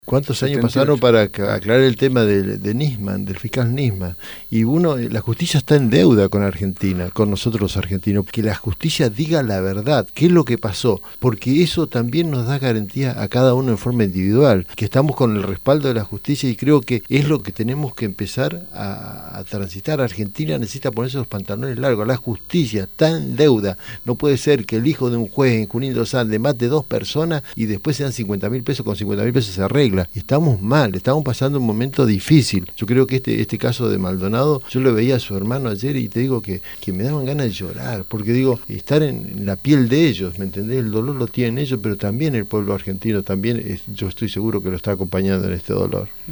¿Cuántos años 78. pasaron para aclarar el tema de Nisman, del fiscal Nisman? Y la justicia está en deuda con Argentina, con nosotros los argentinos. Que la justicia diga la verdad, qué es lo que pasó, porque eso también nos da garantía a cada uno en forma individual, que estamos con el respaldo de la justicia y creo que es lo que tenemos que empezar a transitar. Argentina necesita ponerse los pantalones largos, la justicia está en deuda. No puede ser que el hijo de un juez en Junín Dos Andes mate 2 personas y después se dan 50.000 pesos, con 50.000 pesos se arregla. Estamos mal, estamos pasando un momento difícil. Yo creo que este caso de Maldonado, yo lo veía a su hermano ayer y te digo que me daban ganas de llorar, porque digo, estar en la piel de ellos, ¿me entendés? El dolor lo tienen ellos, pero también el pueblo argentino, también yo estoy seguro que lo está acompañando en este dolor.